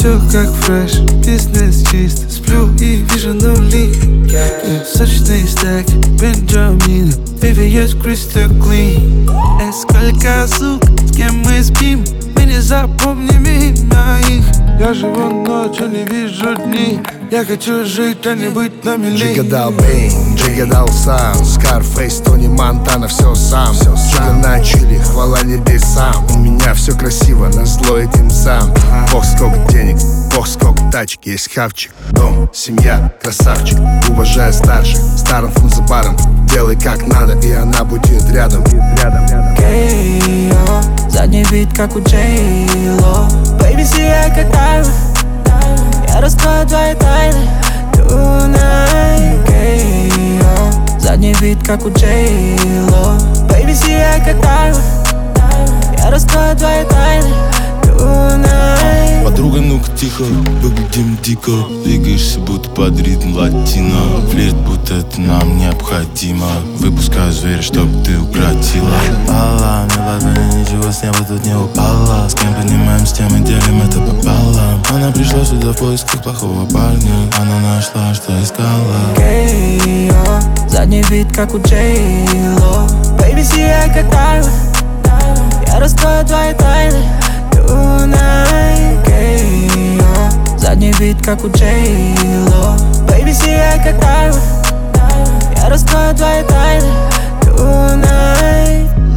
все как фреш, бизнес чист. Сплю и вижу нули. Сочные стеки, Бенджамин, VVS Crystal Clean. Сколько сук, с кем мы спим, мы не запомним имя их. Я живу ночью, не вижу дни. Я хочу жить, а не быть на мели. Джига дал Бейн, Джига дал сам. Скарфейс, Тони Монтана, все сам. Джига на чили, хвала небесам. У меня все красиво, назло этим сам. Бог сколько денег, бог сколько тачек. Есть хавчик, дом, семья, красавчик. Уважаю старших, старым фун за баром. Делай как надо, и она будет рядом. Кейо, задний вид как у Джейло. Бэйби, сияй как тайна. Я раскрою твои тайны tonight. Кейо, задний вид как у Джейло. Бэйби, сияй как тайна. Я раскрою твои тайны tonight. Подруга, ну-ка тихо, выглядим дико. Двигаешься, будто под ритм латино. Флирт, будто это нам необходимо. Выпускаю зверя, чтоб ты укротила. Алла, мне ладно, ничего с неба тут не упало. С кем понимаем, с тем и делим это пополам. Она пришла сюда в поисках плохого парня. Она нашла, что искала. Кейо, задний вид как у Джейло. Бэйби, сияй как тайна. Я раскрою твои тайны tonight. Кейо, задний вид как у Джейло. Бэйби, сияй как тайна. Я раскрою твои тайны tonight.